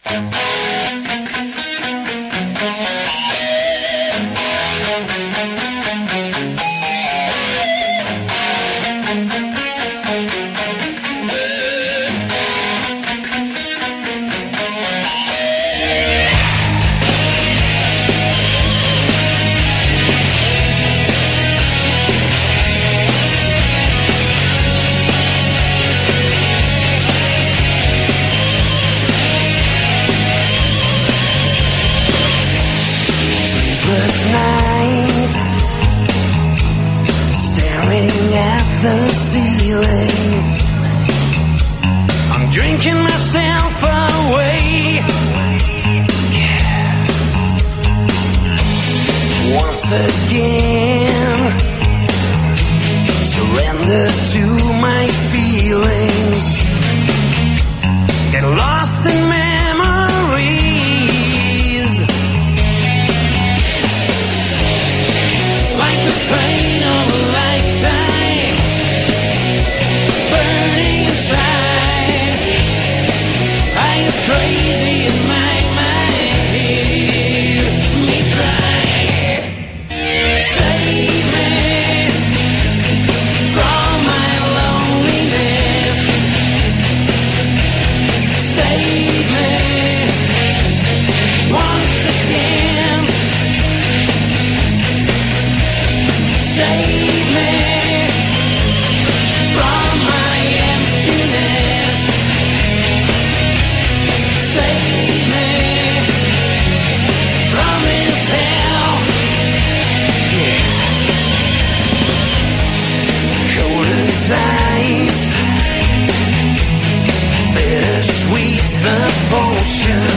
The ceiling, I'm drinking myself away. Yeah. Once again, surrender to my feelings, get lost in memories, like the pain of a lifetime. Crazy in my mind, hear me cry. Save me from my loneliness. Save me once again. Save me from my emptiness. Save me from this hell. Yeah. Cold as ice, bittersweet the potion.